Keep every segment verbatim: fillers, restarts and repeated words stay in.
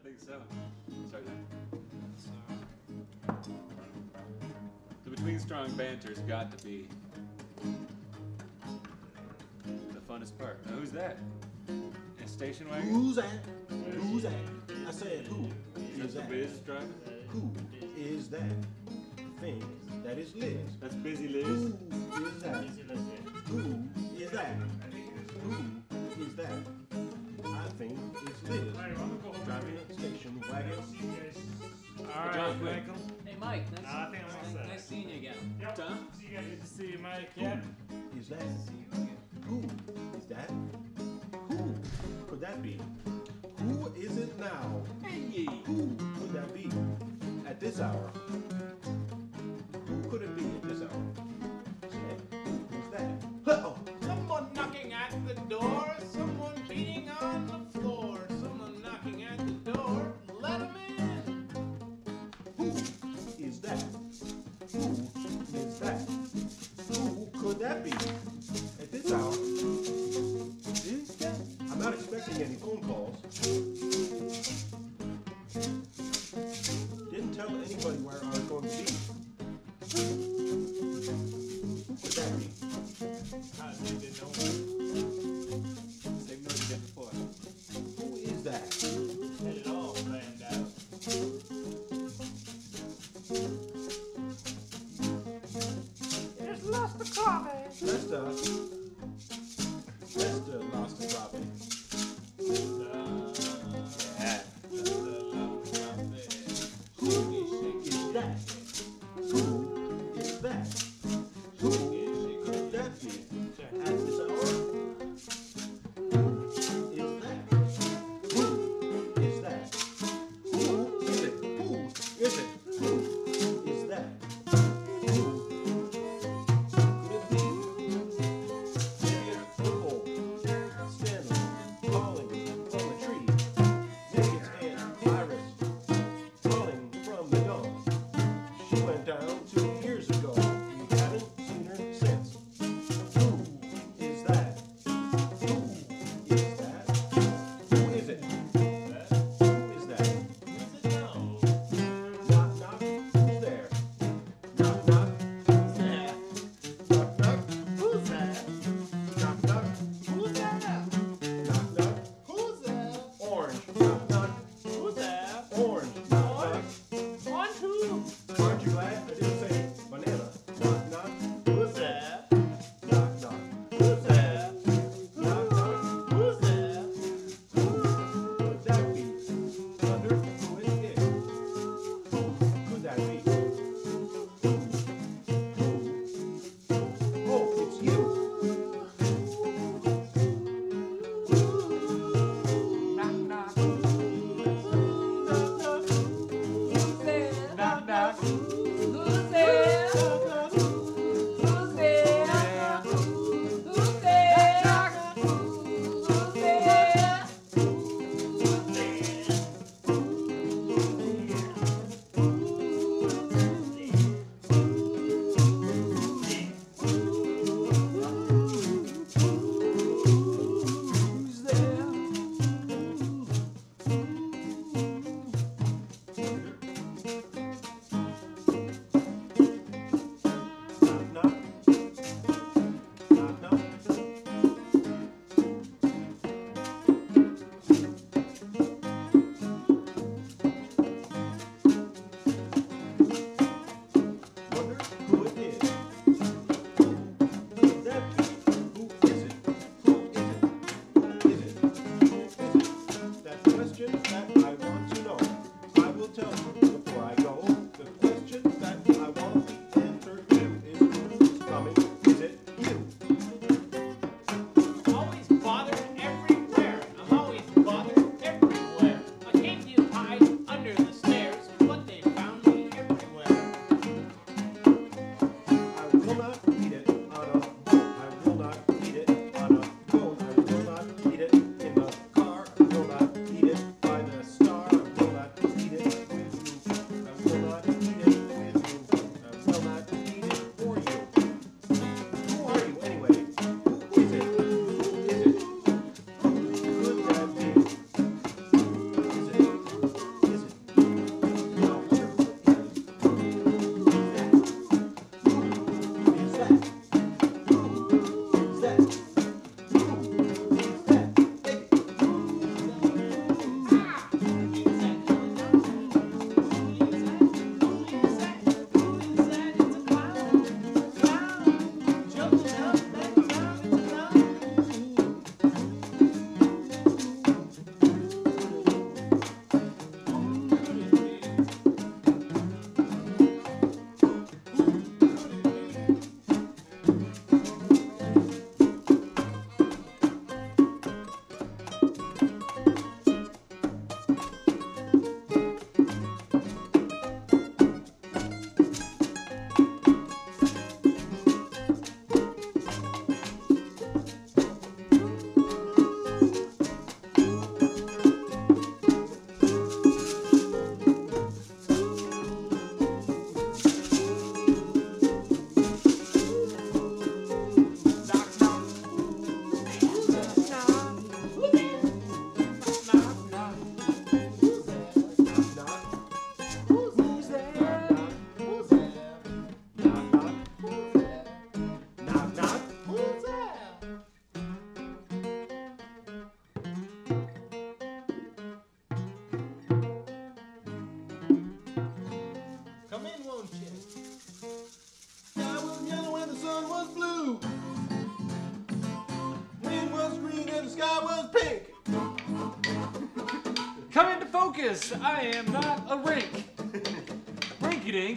think so. Sorry. The Between Strong Banter's got to be the funnest part. Now, who's that? A station wagon? Who's that? Who's that? I said, who is Is that that? the Biz driving? Who is that? I think that is Liz. That's Busy Liz. Who is that? Who is that? Who is that? I think it's Liz. Driving a station wagon. All John right, Quick. Michael. Hey, Mike. Nice, Nah, I think I'm all nice, set. nice seeing you again. Yep. Tom? Good to see you, Mike. Yeah. Who is that? Who is that? Who could that be? Who is it now? Hey! Who could that be at this hour? Who could it be at this hour? Say, who's that? Oh, Someone knocking at the door, someone beating on the floor, someone knocking at the door, let him in. who is that? Who is that? Who could that be at this hour? Is that? I'm not expecting any phone calls. Didn't tell anybody where come into focus. I am not a rink. Rinky-dink.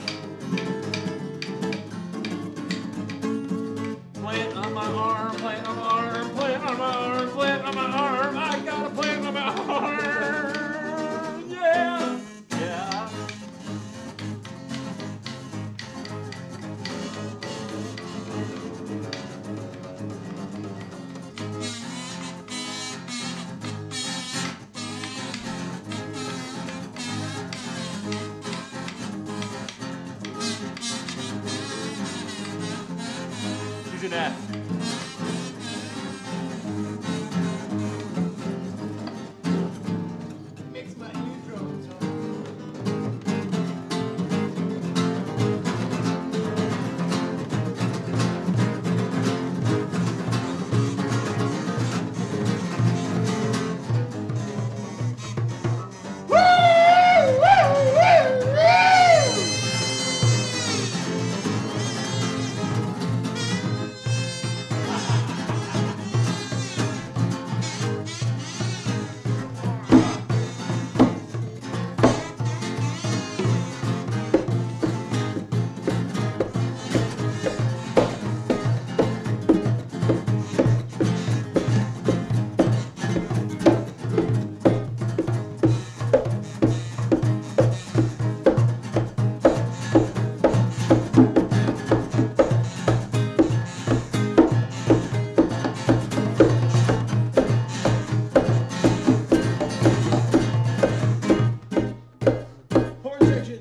Plant on my arm, plant on my arm, plant on my arm, plant on my arm. I got a plant on my arm. Yeah, yeah. She's an F. Makes my eardrums hurt. Horn section.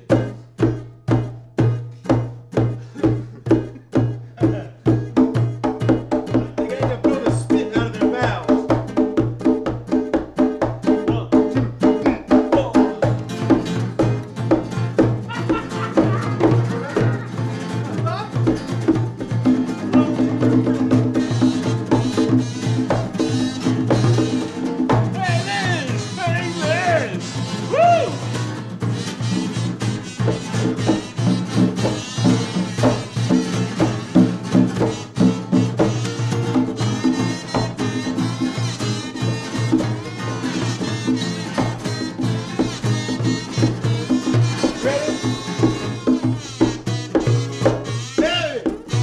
They got to blow the spit out of their mouths. Hey, Liz! Hey, Liz! Woo! Ready? Hey!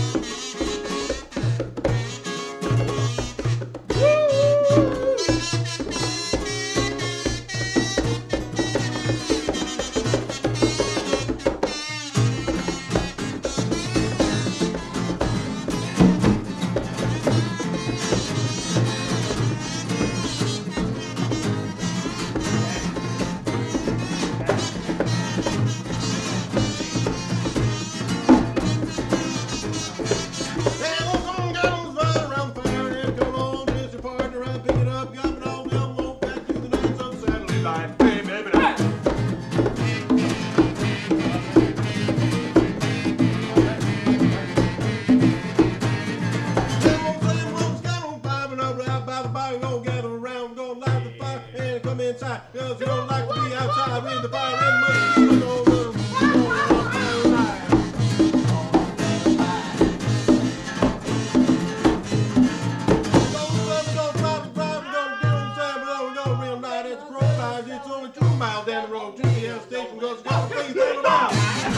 Inside, cause you don't like to be outside with the fire and mosquitoes over. It's only two miles down the road to the L station. Goes got to please turn around.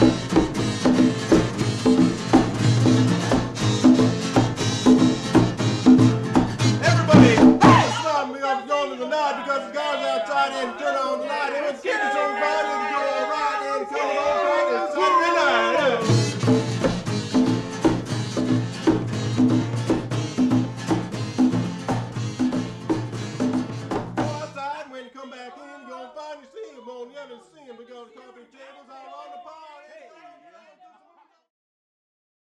Everybody, stop me off going to the night because the guys outside and turn on the light. And it's getting somebody to go all right and come on back and Saturday night. Go outside when you come back in, you're gonna find you see him on the other scene because coffee tables all